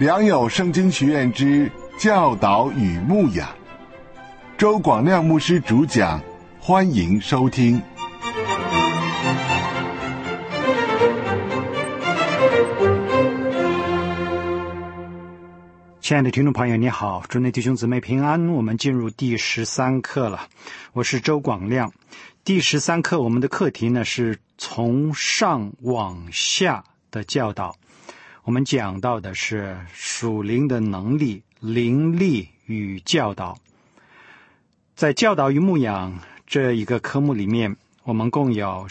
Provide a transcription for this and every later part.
良友圣经学院之教导与牧养，周广亮牧师主讲，欢迎收听。 亲爱的听众朋友你好，祝你弟兄姊妹平安。我们进入第13课了，我是周广亮。第13课我们的课题呢是从上往下的教导，我们讲到的是属灵的能力、灵力与教导。在教导与牧养这一个科目里面，我们共有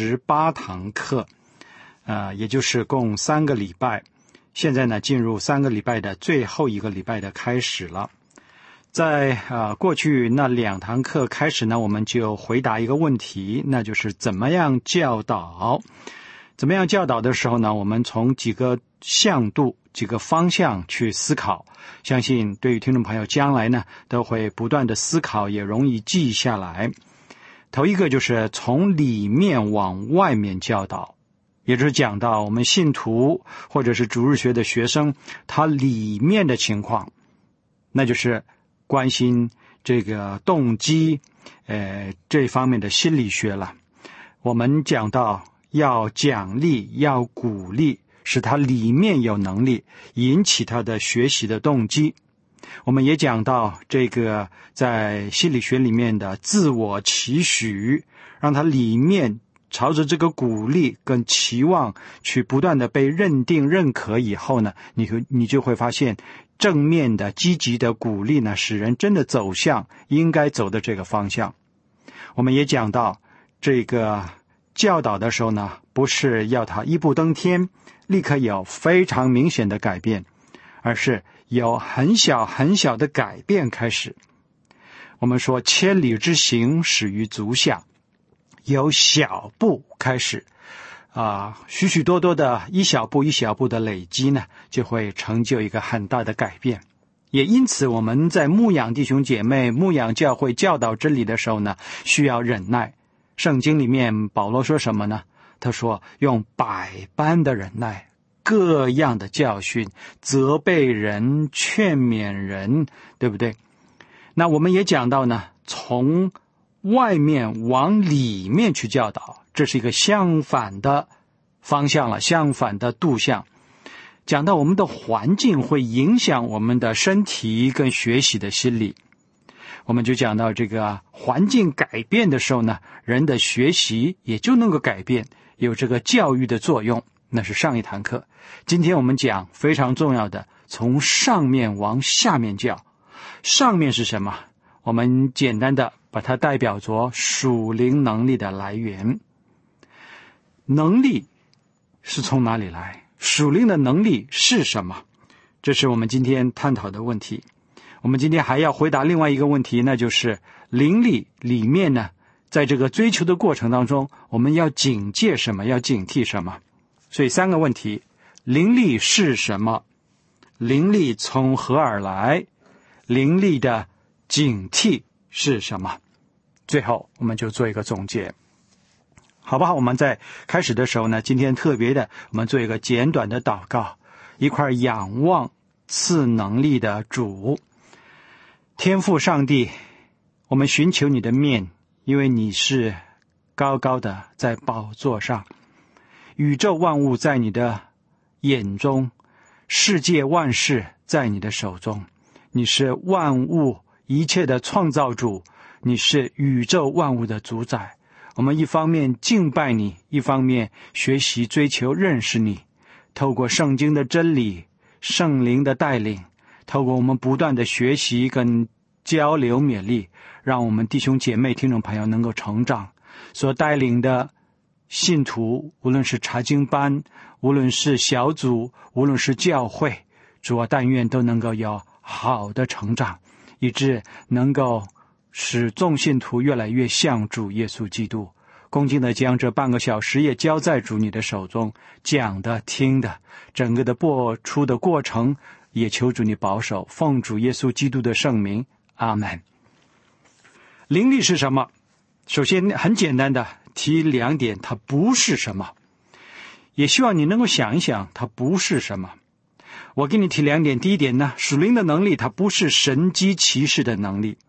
18堂课，也就是共3个礼拜。现在呢，进入3个礼拜的最后一个礼拜的开始了。在过去那2堂课开始呢，我们就回答一个问题，那就是怎么样教导。怎么样教导的时候呢，我们从几个向度、几个方向去思考，相信对于听众朋友将来呢，都会不断的思考，也容易记下来。头一个就是从里面往外面教导，也就是讲到我们信徒或者是主日学的学生他里面的情况，那就是关心这个动机这方面的心理学了。我们讲到要奖励，要鼓励，使他里面有能力，引起他的学习的动机。我们也讲到这个在心理学里面的自我期许，让他里面朝着这个鼓励跟期望去不断的被认定认可以后呢，你就会发现正面的积极的鼓励呢，使人真的走向应该走的这个方向。我们也讲到这个教导的时候呢，不是要他一步登天，立刻有非常明显的改变，而是有很小很小的改变开始。我们说千里之行始于足下，由小步开始许许多多的一小步一小步的累积呢，就会成就一个很大的改变。也因此我们在牧养弟兄姐妹、牧养教会、教导真理的时候呢，需要忍耐。圣经里面保罗说什么呢？他说用百般的忍耐，各样的教训，责备人，劝勉人，对不对？那我们也讲到呢，从外面往里面去教导，这是一个相反的方向了，相反的度向。讲到我们的环境会影响我们的身体跟学习的心理，我们就讲到这个环境改变的时候呢，人的学习也就能够改变，有这个教育的作用。那是上一堂课。今天我们讲非常重要的，从上面往下面教。上面是什么？我们简单的把它代表作属灵能力的来源。能力是从哪里来？属灵的能力是什么？这是我们今天探讨的问题。我们今天还要回答另外一个问题，那就是灵力里面呢，在这个追求的过程当中，我们要警戒什么，要警惕什么。所以3个问题：灵力是什么？灵力从何而来？灵力的警惕是什么？最后我们就做一个总结，好不好？我们在开始的时候呢，今天特别的，我们做一个简短的祷告，一块仰望赐能力的主。天父上帝，我们寻求你的面，因为你是高高的在宝座上，宇宙万物在你的眼中，世界万事在你的手中，你是万物一切的创造主，你是宇宙万物的主宰。我们一方面敬拜你，一方面学习追求认识你，透过圣经的真理、圣灵的带领，透过我们不断的学习跟交流勉励，让我们弟兄姐妹听众朋友能够成长。所带领的信徒，无论是查经班，无论是小组，无论是教会，主啊，但愿都能够有好的成长，以致能够使众信徒越来越像主耶稣基督。恭敬的将这半个小时也交在主你的手中，讲的听的整个的播出的过程，也求主你保守，奉主耶稣基督的圣名，阿们。灵力是什么？首先很简单的提2点，它不是什么，也希望你能够想一想它不是什么。 我给你提2点。第一点呢，属灵的能力它不是神机骑士的能力。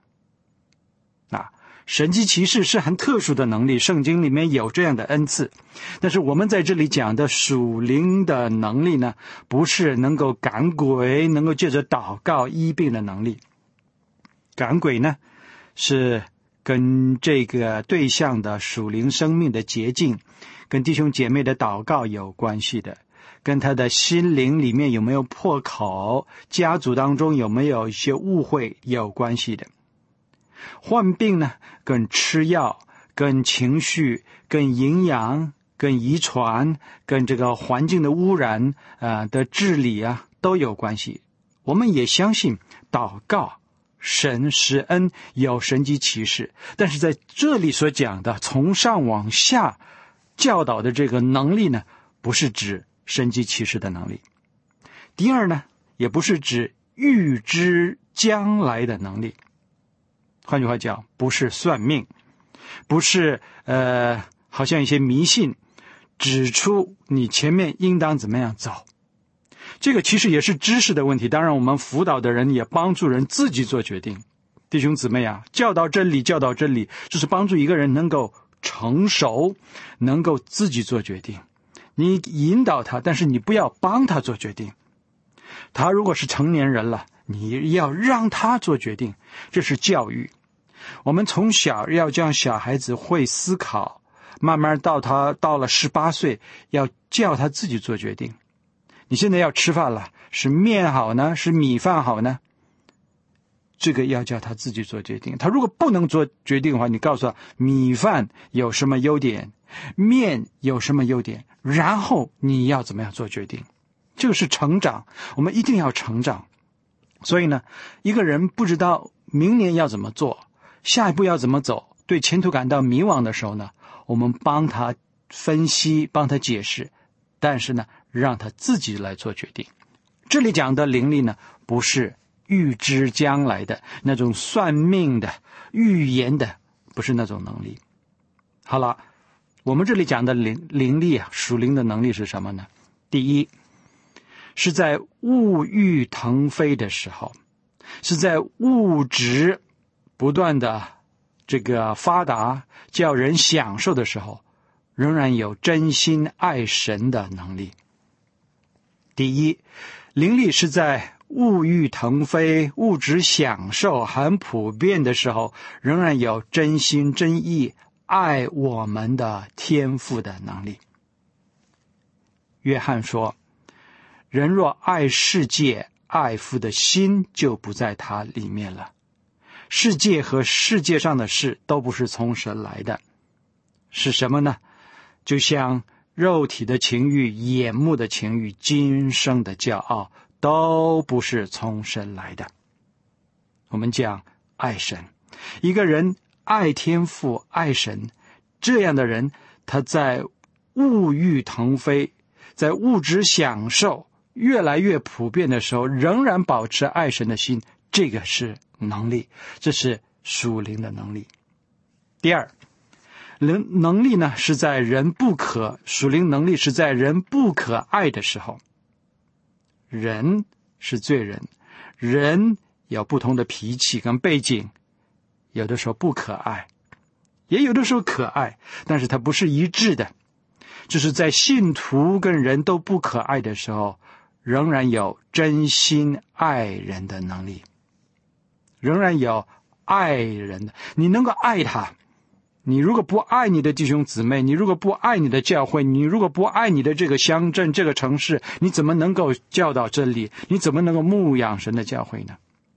神机骑士是很特殊的能力，圣经里面有这样的恩赐。但是我们在这里讲的属灵的能力呢，不是能够赶鬼，能够借着祷告医病的能力。赶鬼呢，是跟这个对象的属灵生命的洁净，跟弟兄姐妹的祷告有关系的，跟他的心灵里面有没有破口，家族当中有没有一些误会有关系的。患病呢，跟吃药、跟情绪、跟营养、跟遗传、跟这个环境的污染的治理都有关系。我们也相信祷告神施恩有神迹奇事，但是在这里所讲的从上往下教导的这个能力呢，不是指神迹奇事的能力。第二呢，也不是指预知将来的能力。换句话讲，不是算命，不是好像一些迷信指出你前面应当怎么样走。这个其实也是知识的问题，当然我们辅导的人也帮助人自己做决定。弟兄姊妹教导真理就是帮助一个人能够成熟，能够自己做决定。你引导他，但是你不要帮他做决定。他如果是成年人了，你要让他做决定，这是教育。我们从小要将小孩子会思考，慢慢到他到了18岁，要叫他自己做决定。你现在要吃饭了，是面好呢，是米饭好呢？这个要叫他自己做决定。他如果不能做决定的话，你告诉他米饭有什么优点，面有什么优点，然后你要怎么样做决定。这个是成长，我们一定要成长。所以呢，一个人不知道明年要怎么做，下一步要怎么走，对前途感到迷惘的时候呢，我们帮他分析，帮他解释，但是呢，让他自己来做决定。这里讲的灵力呢，不是预知将来的那种算命的、预言的，不是那种能力。好了，我们这里讲的灵力属灵的能力是什么呢？第一，是在物欲腾飞的时候，是在物质不断的这个发达，叫人享受的时候，仍然有真心爱神的能力。第一，灵力是在物欲腾飞、物质享受很普遍的时候，仍然有真心真意爱我们的天父的能力。约翰说，人若爱世界，爱父的心就不在他里面了。世界和世界上的事都不是从神来的，是什么呢？就像肉体的情欲、眼目的情欲、今生的骄傲，都不是从神来的。我们讲爱神，一个人爱天父、爱神，这样的人，他在物欲腾飞，在物质享受越来越普遍的时候，仍然保持爱神的心，这个是能力，这是属灵的能力。第二，能力呢，是在属灵能力是在人不可爱的时候。人是罪人，人有不同的脾气跟背景，有的时候不可爱，也有的时候可爱，但是它不是一致的。就是在信徒跟人都不可爱的时候，仍然有真心爱人的能力，仍然有爱人的，你能够爱他。你如果不爱你的弟兄姊妹，你如果不爱你的教会，你如果不爱你的这个乡镇、这个城市，你怎么能够教导真理？你怎么能够牧养神的教会呢？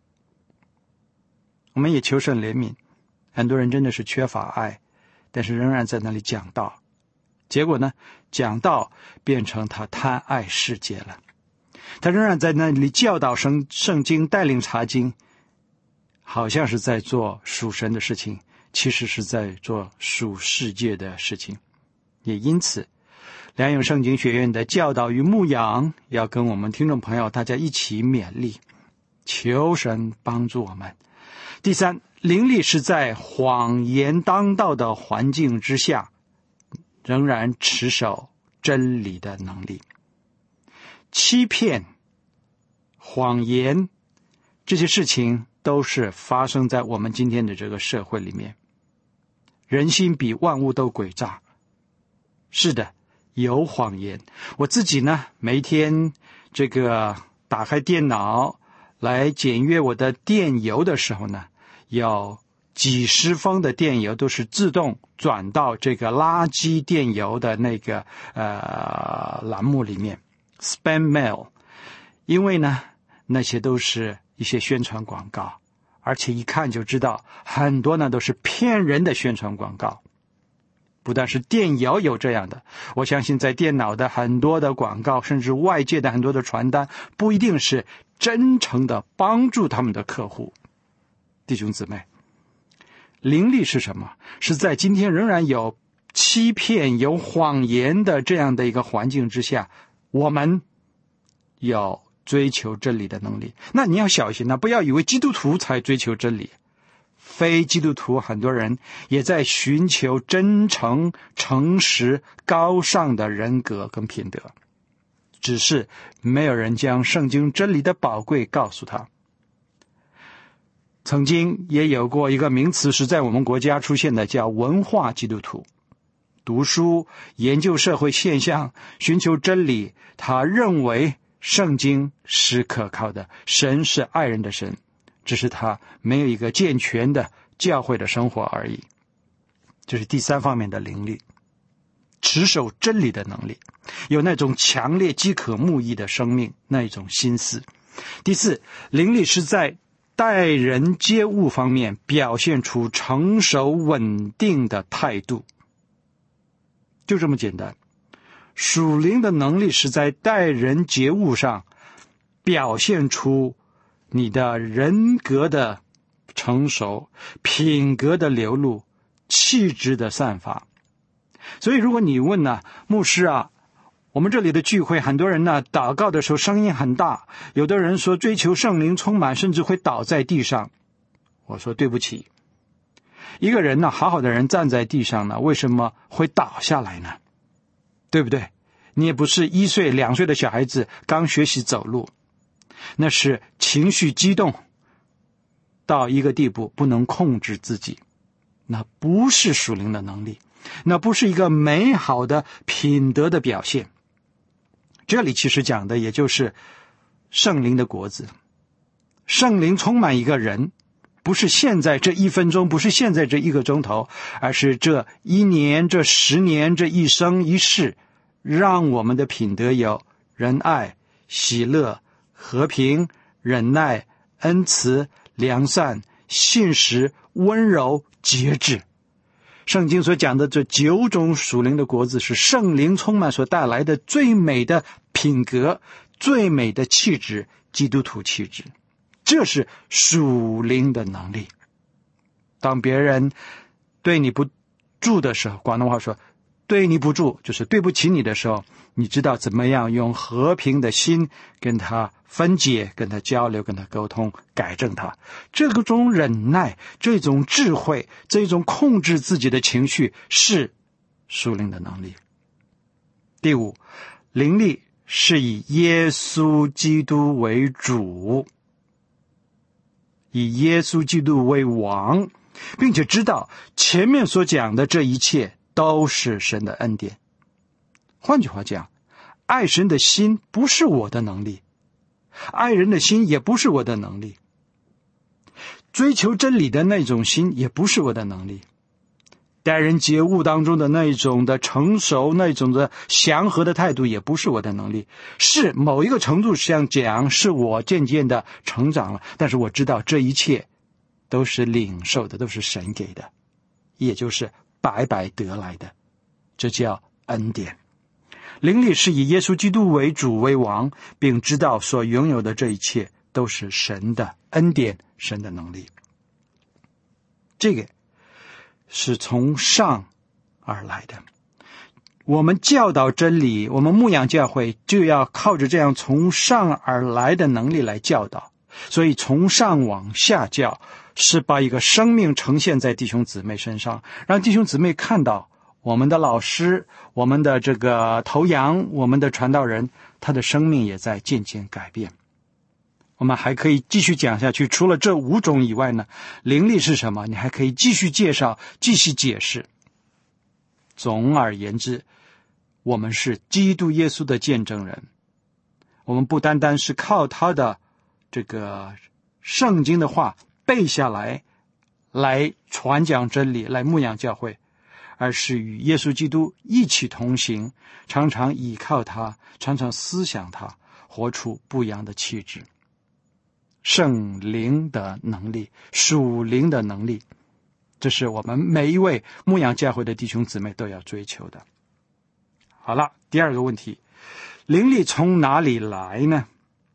我们也求神怜悯，很多人真的是缺乏爱，但是仍然在那里讲道，结果呢，讲道变成他贪爱世界了。他仍然在那里教导圣经，带领查经，好像是在做属神的事情，其实是在做属世界的事情。也因此，良友圣经学院的教导与牧养要跟我们听众朋友大家一起勉励，求神帮助我们。第三，灵力是在谎言当道的环境之下，仍然持守真理的能力。欺骗谎言，这些事情都是发生在我们今天的这个社会里面。人心比万物都诡诈。是的，有谎言。我自己呢，每天打开电脑来检阅我的电邮的时候呢，有几十封的电邮都是自动转到这个垃圾电邮的那个栏目里面 spam mail。 因为呢那些都是一些宣传广告，而且一看就知道很多呢都是骗人的宣传广告。不但是电邮有这样的，我相信在电脑的很多的广告，甚至外界的很多的传单，不一定是真诚的帮助他们的客户。弟兄姊妹，灵力是什么？是在今天仍然有欺骗、有谎言的这样的一个环境之下，我们有追求真理的能力。那你要小心不要以为基督徒才追求真理，非基督徒很多人也在寻求真诚、诚实、高尚的人格跟品德，只是没有人将圣经真理的宝贵告诉他。曾经也有过一个名词是在我们国家出现的，叫文化基督徒。读书、研究社会现象、寻求真理，他认为圣经是可靠的，神是爱人的神，只是他没有一个健全的教会的生活而已。这是第三方面的灵力，持守真理的能力，有那种强烈饥渴慕义的生命，那一种心思。第四，灵力是在待人接物方面表现出成熟稳定的态度，就这么简单。属灵的能力是在待人接物上表现出你的人格的成熟、品格的流露、气质的散发。所以如果你问牧师我们这里的聚会很多人祷告的时候声音很大，有的人说追求圣灵充满甚至会倒在地上。我说对不起，一个人好好的人站在地上为什么会倒下来呢？对不对？你也不是1岁2岁的小孩子刚学习走路，那是情绪激动到一个地步不能控制自己，那不是属灵的能力，那不是一个美好的品德的表现。这里其实讲的也就是圣灵的果子。圣灵充满一个人，不是现在这1分钟，不是现在这1个钟头，而是这1年、这10年、这一生一世，让我们的品德有仁爱、喜乐、和平、忍耐、恩慈、良善、信实、温柔、节制。圣经所讲的这9种属灵的果子，是圣灵充满所带来的最美的品格、最美的气质，基督徒气质。这是属灵的能力。当别人对你不住的时候，广东话说对你不住就是对不起你的时候，你知道怎么样用和平的心跟他分解、跟他交流、跟他沟通，改正他。这种忍耐、这种智慧、这种控制自己的情绪，是属灵的能力。第5，灵力是以耶稣基督为主，以耶稣基督为王，并且知道前面所讲的这一切都是神的恩典。换句话讲，爱神的心不是我的能力，爱人的心也不是我的能力，追求真理的那种心也不是我的能力，待人接物当中的那种的成熟、那种的祥和的态度也不是我的能力。是某一个程度上讲，是我渐渐的成长了，但是我知道这一切都是领受的，都是神给的，也就是白白得来的，这叫恩典。灵力是以耶稣基督为主为王，并知道所拥有的这一切都是神的恩典，神的能力。这个是从上而来的。我们教导真理，我们牧养教会，就要靠着这样从上而来的能力来教导。所以从上往下教，是把一个生命呈现在弟兄姊妹身上，让弟兄姊妹看到我们的老师，我们的这个头羊，我们的传道人，他的生命也在渐渐改变。 我们还可以继续讲下去，除了这5种以外呢，灵力是什么？你还可以继续介绍，继续解释。总而言之，我们是基督耶稣的见证人。我们不单单是靠他的这个圣经的话背下来传讲真理，来牧养教会，而是与耶稣基督一起同行，常常倚靠他，常常思想他，活出不一样的气质。圣灵的能力，属灵的能力，这是我们每一位牧养教会的弟兄姊妹都要追求的。好了，第二个问题，灵力从哪里来呢？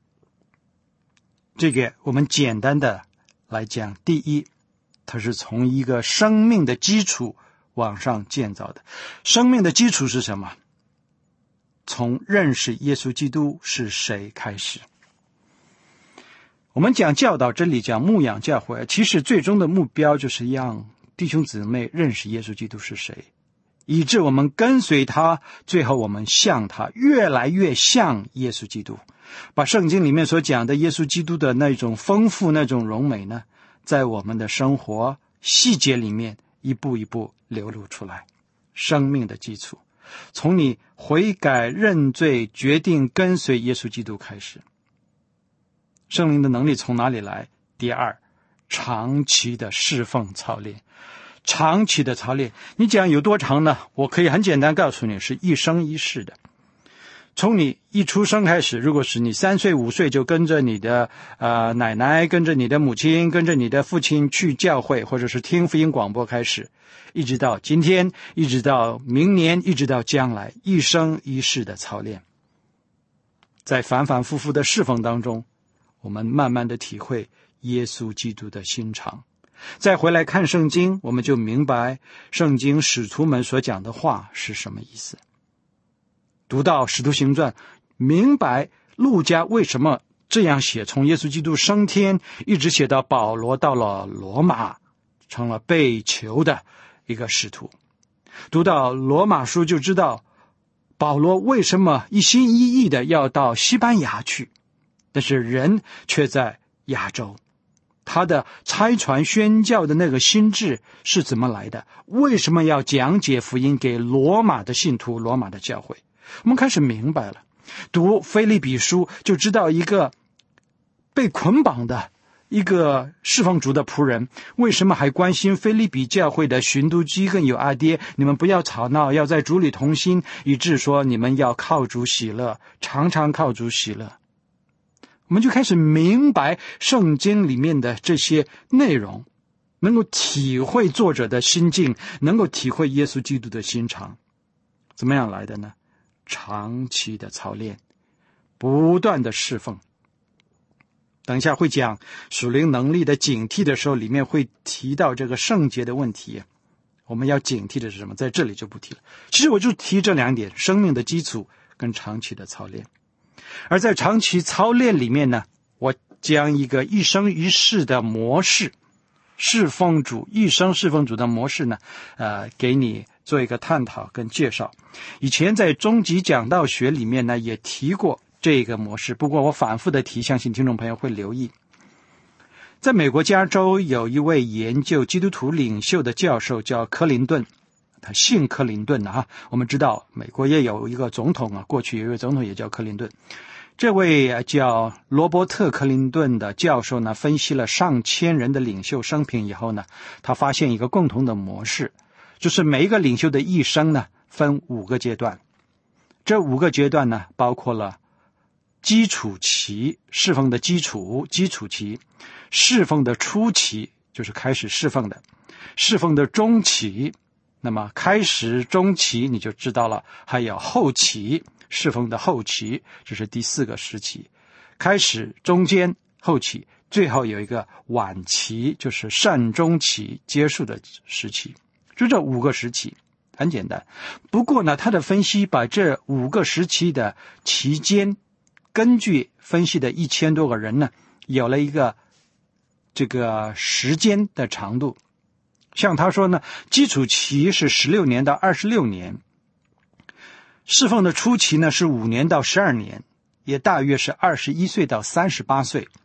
这个我们简单的来讲，第一，它是从一个生命的基础往上建造的。生命的基础是什么？从认识耶稣基督是谁开始。我们讲教导真理，讲牧养教会，其实最终的目标就是让弟兄姊妹认识耶稣基督是谁，以致我们跟随他，最后我们像他，越来越像耶稣基督，把圣经里面所讲的耶稣基督的那种丰富，那种荣美呢，在我们的生活细节里面一步一步流露出来。生命的基础从你悔改认罪决定跟随耶稣基督开始。圣灵的能力从哪里来？第二，长期的侍奉操练。长期的操练，你讲有多长呢？我可以很简单告诉你，是一生一世的。从你一出生开始，如果是你3岁5岁就跟着你的奶奶，跟着你的母亲，跟着你的父亲去教会，或者是听福音广播开始，一直到今天，一直到明年，一直到将来，一生一世的操练。在反反复复的侍奉当中，我们慢慢的体会耶稣基督的心肠。再回来看圣经，我们就明白圣经使徒们所讲的话是什么意思。读到使徒行传，明白路加为什么这样写，从耶稣基督升天一直写到保罗到了罗马，成了被囚的一个使徒。读到罗马书就知道保罗为什么一心一意的要到西班牙去，但是人却在亚洲。他的差传宣教的那个心智是怎么来的？为什么要讲解福音给罗马的信徒，罗马的教会？我们开始明白了。读腓立比书就知道一个被捆绑的一个侍奉主的仆人，为什么还关心腓立比教会的寻都基跟友阿爹，你们不要吵闹，要在主里同心，以致说你们要靠主喜乐，常常靠主喜乐。我们就开始明白圣经里面的这些内容，能够体会作者的心境，能够体会耶稣基督的心肠。怎么样来的呢？长期的操练，不断的侍奉。等一下会讲属灵能力的警惕的时候，里面会提到这个圣洁的问题。我们要警惕的是什么？在这里就不提了。其实我就提这2点，生命的基础跟长期的操练。而在长期操练里面呢，我将一个一生一世的模式，侍奉主一生侍奉主的模式呢，给你做一个探讨跟介绍。以前在终极讲道学里面呢，也提过这个模式，不过我反复的提，相信听众朋友会留意。在美国加州有一位研究基督徒领袖的教授叫克林顿，他姓克林顿啊。我们知道美国也有一个总统啊，过去有一位总统也叫克林顿。这位叫罗伯特·克林顿的教授呢，分析了上千人的领袖生平以后呢，他发现一个共同的模式，就是每一个领袖的一生呢，分5个阶段。这5个阶段呢，包括了基础期，侍奉的基础期；侍奉的初期，就是开始侍奉的；侍奉的中期，那么开始中期你就知道了，还有后期，侍奉的后期，这是第4个时期。开始、中间、后期，最后有一个晚期，就是善终期，结束的时期。就这5个时期，很简单。不过呢，他的分析把这5个时期的期间，根据分析的1000多个人呢，有了一个这个时间的长度。像他说呢，基础期是16年到26年，侍奉的初期呢是5年到12年，也大约是21岁到38岁。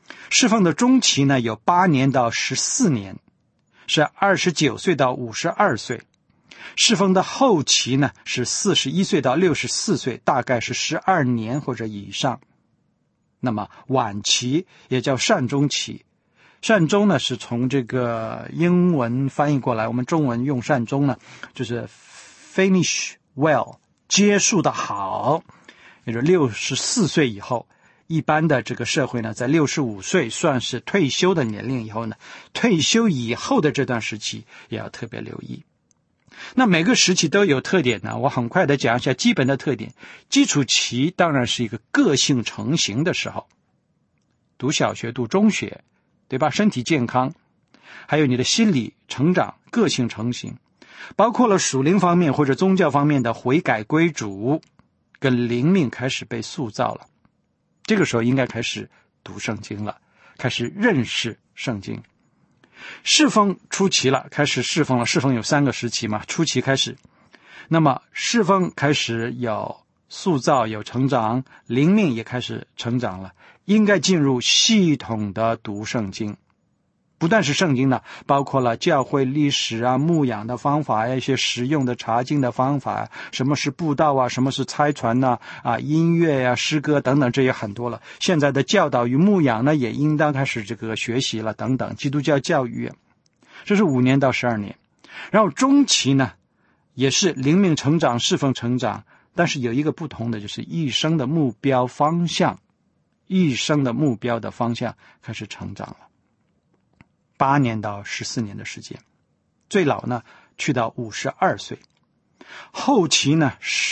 侍奉的中期呢有8年到14年，是29岁到52岁。侍奉的后期呢是41岁到64岁，大概是12年或者以上。那么晚期也叫善终期，善终呢是从这个英文翻译过来，我们中文用善终呢就是 finish well， 结束的好，也就是64岁以后。一般的这个社会呢，在65岁算是退休的年龄以后呢，退休以后的这段时期也要特别留意。那每个时期都有特点呢，我很快的讲一下基本的特点。基础期当然是一个个性成型的时候，读小学读中学，对吧？身体健康，还有你的心理成长，个性成型，包括了属灵方面或者宗教方面的悔改归主，跟灵命开始被塑造了。这个时候应该开始读圣经了，开始认识圣经。侍奉初期了，开始侍奉了。侍奉有3个时期嘛，初期开始，那么侍奉开始有塑造，有成长，灵命也开始成长了，应该进入系统的读圣经。不但是圣经呢，包括了教会历史啊、牧养的方法，一些实用的查经的方法，什么是布道啊，什么是差传啊，音乐啊、诗歌等等，这也很多了。现在的教导与牧养呢，也应当开始这个学习了等等，基督教教育，这是5年到12年。然后中期呢，也是灵命成长、侍奉成长，但是有一个不同的，就是一生的目标方向，一生的目标的方向开始成长了。8年到14年的时间，最老呢去到52岁，后期呢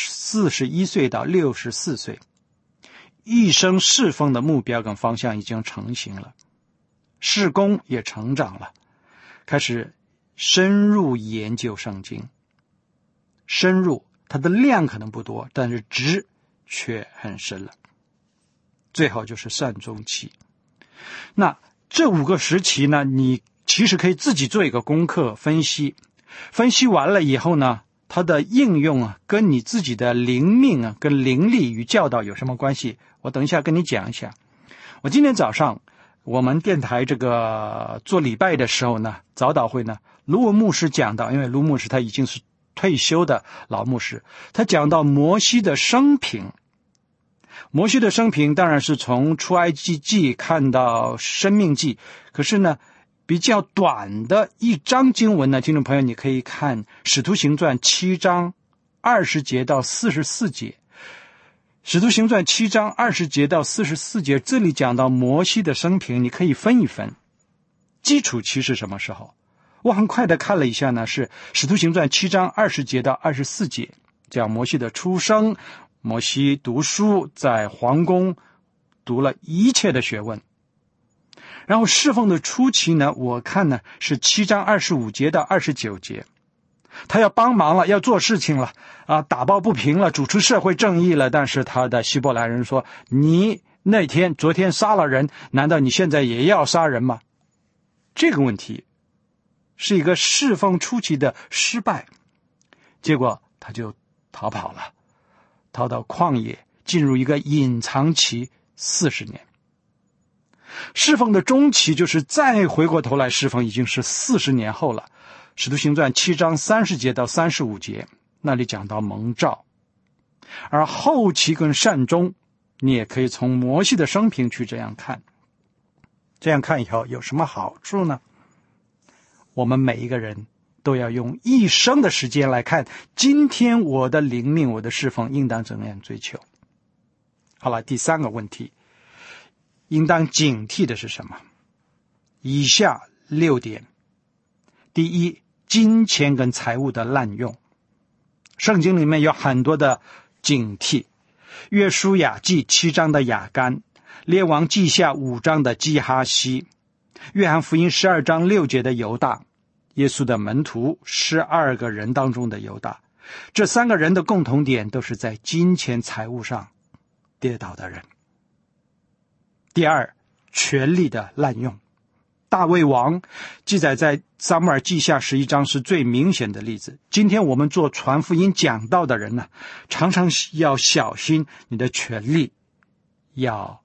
41岁到64岁，一生侍奉的目标跟方向已经成型了，事工也成长了，开始深入研究圣经，深入，它的量可能不多，但是值却很深了。最后就是善终期。那这5个时期呢，你其实可以自己做一个功课分析，分析完了以后呢，它的应用啊，跟你自己的灵命啊，跟灵力与教导有什么关系？我等一下跟你讲一下。我今天早上我们电台这个做礼拜的时候呢，早祷会呢，卢文牧师讲到，因为卢牧师他已经是退休的老牧师，他讲到摩西的生平。摩西的生平当然是从出埃及记看到申命记，可是呢比较短的一章经文呢，听众朋友你可以看使徒行传7章20节到44节。使徒行传7章20节到44节，这里讲到摩西的生平，你可以分一分。基础期是什么时候？我很快的看了一下呢，是使徒行传7章20节到24节，讲摩西的出生，摩西读书，在皇宫读了一切的学问。然后侍奉的初期呢，我看呢是7章25节到29节，他要帮忙了，要做事情了打抱不平了，主持社会正义了，但是他的希伯来人说，你昨天杀了人，难道你现在也要杀人吗？这个问题是一个侍奉初期的失败，结果他就逃跑了，逃到旷野，进入一个隐藏期40年。侍奉的中期就是再回过头来侍奉，已经是40年后了。使徒行传7章30节到35节，那里讲到蒙召。而后期跟善终，你也可以从摩西的生平去这样看。这样看以后有什么好处呢？我们每一个人都要用一生的时间来看，今天我的灵命，我的侍奉应当怎样追求。好了，第3个问题，应当警惕的是什么？以下6点。第一，金钱跟财物的滥用。圣经里面有很多的警惕，约书亚记7章的亚干，列王记下5章的基哈西，约翰福音12章6节的犹大，耶稣的门徒12个人当中的犹大。这3个人的共同点都是在金钱财物上跌倒的人。第二，权力的滥用。大卫王记载在撒母耳记下11章是最明显的例子。今天我们做传福音讲道的人呢，常常要小心你的权力要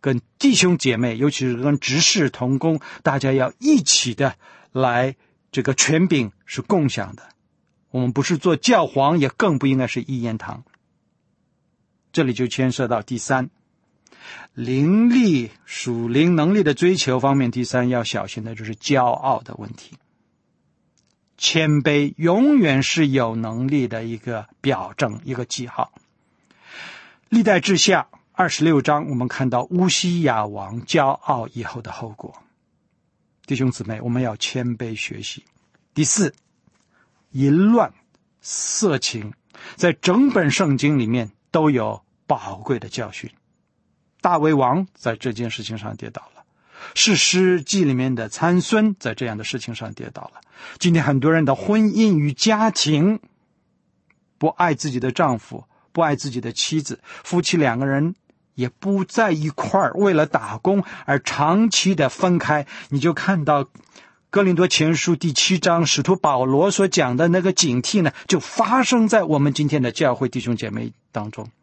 跟弟兄姐妹，尤其是跟执事同工，大家要一起的来这个权柄是共享的。我们不是做教皇，也更不应该是一言堂。这里就牵涉到第三，灵力属灵能力的追求方面，第三要小心的就是骄傲的问题。谦卑永远是有能力的一个表征，一个记号。历代志下26章，我们看到乌西雅王骄傲以后的后果。弟兄姊妹，我们要谦卑学习。第四，淫乱、色情，在整本圣经里面都有宝贵的教训。大卫王在这件事情上跌倒了，士师记里面的参孙在这样的事情上跌倒了。今天很多人的婚姻与家庭，不爱自己的丈夫，不爱自己的妻子，夫妻两个人也不在一块儿，为了打工而长期的分开。你就看到哥林多前书第7章使徒保罗所讲的那个警惕呢，就发生在我们今天的教会弟兄姐妹当中。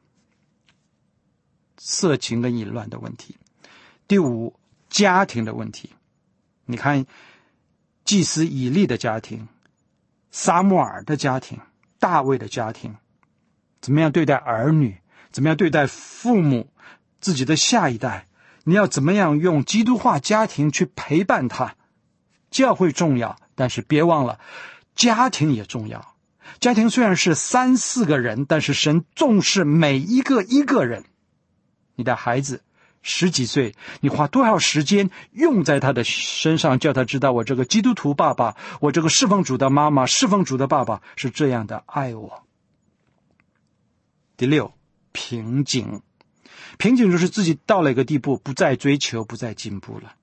色情跟淫乱的问题。第五，家庭的问题。你看祭司以利的家庭，撒母耳的家庭，大卫的家庭，怎么样对待儿女，怎么样对待父母，自己的下一代，你要怎么样用基督化家庭去陪伴他。教会重要，但是别忘了家庭也重要。家庭虽然是3、4个人，但是神重视每一个人。你的孩子10几岁，你花多少时间用在他的身上，叫他知道我这个基督徒爸爸，我这个侍奉主的妈妈，侍奉主的爸爸是这样的爱我。第六，瓶颈。瓶颈就是自己到了一个地步，不再追求，不再进步了。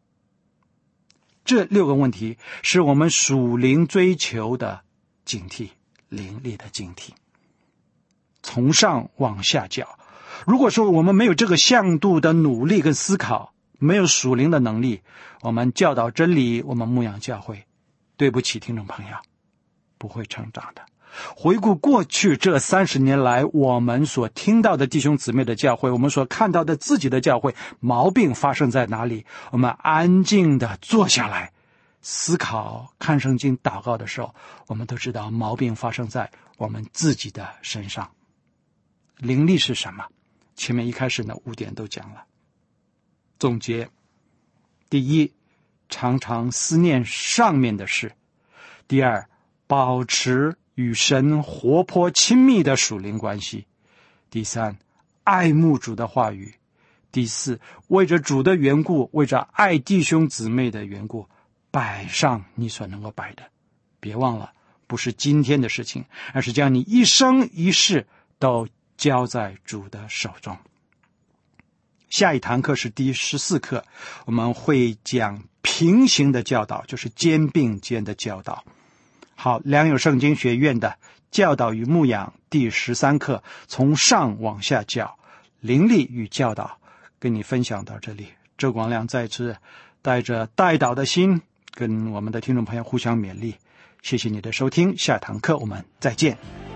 这6个问题是我们属灵追求的警惕，灵力的警惕。从上往下教，如果说我们没有这个向度的努力跟思考，没有属灵的能力，我们教导真理，我们牧养教会，对不起听众朋友，不会成长的。回顾过去这30年来我们所听到的弟兄姊妹的教会，我们所看到的自己的教会，毛病发生在哪里？我们安静的坐下来思考，看圣经祷告的时候，我们都知道毛病发生在我们自己的身上。灵力是什么？前面一开始呢5点都讲了。总结，第一，常常思念上面的事。第二，保持与神活泼亲密的属灵关系。第三，爱慕主的话语。第四，为着主的缘故，为着爱弟兄姊妹的缘故，摆上你所能够摆的。别忘了，不是今天的事情，而是将你一生一世都交在主的手中。下一堂课是第14课，我们会讲平行的教导，就是肩并肩的教导。好，良友圣经学院的教导与牧养第13课，从上往下教，灵力与教导，跟你分享到这里。周广亮再次带着代祷的心，跟我们的听众朋友互相勉励。谢谢你的收听，下堂课我们再见。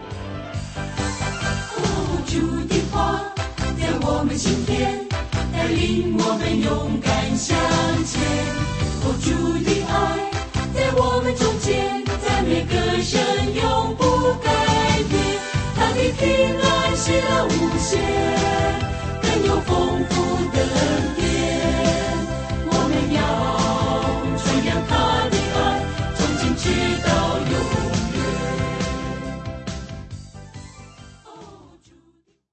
主的话在我们心田，带领我们勇敢向前。主的爱在我们中间，赞美歌声永不改变。他的平安喜乐无限，更有丰富的恩